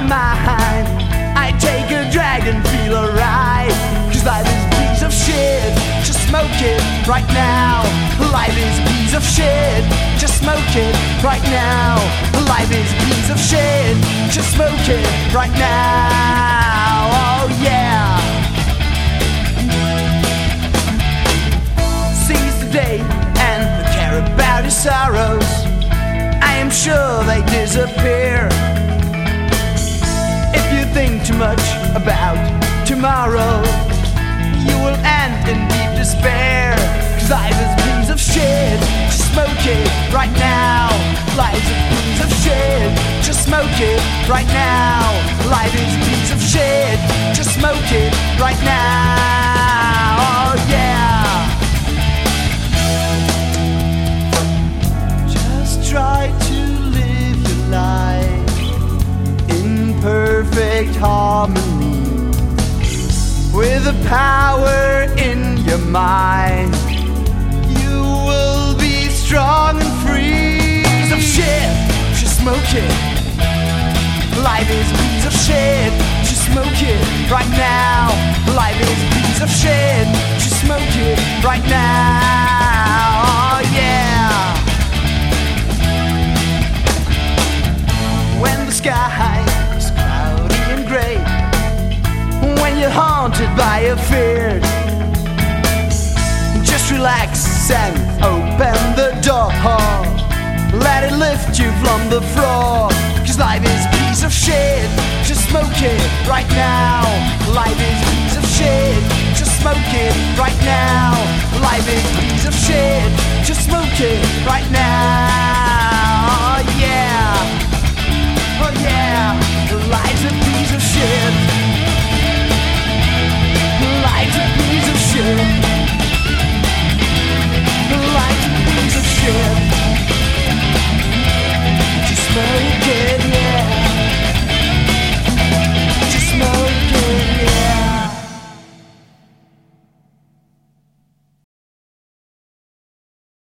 mind. I take a drag and feel alright. Cause life is a piece of shit, just smoke it right now. Life is a piece of shit, just smoke it right now. Life is a piece of shit, just smoke it right now. Oh yeah. Seize the day and care about your sorrows. I am sure they disappear. If you think too much about tomorrow, you will end in deep despair. Cause life is a piece of shit, just smoke it right now. Life's a piece of shit, just smoke it right now. Life is a piece of shit, just smoke it right now. Oh yeah. Just try to live your life in perfect harmony with the power in your mind. You will be strong and free. Piece of shit, just smoke it. Life is a piece of shit, just smoke it right now. Life is a piece of shit, just smoke it right now. Oh yeah. When the sky is cloudy and gray, when you're haunted by a fear, just relax and open the door. Let it lift you from the floor. Cause life is a piece of shit, just smoke it right now. Life is a piece of shit, just smoke it right now. Life is a piece of shit, just smoke it right now.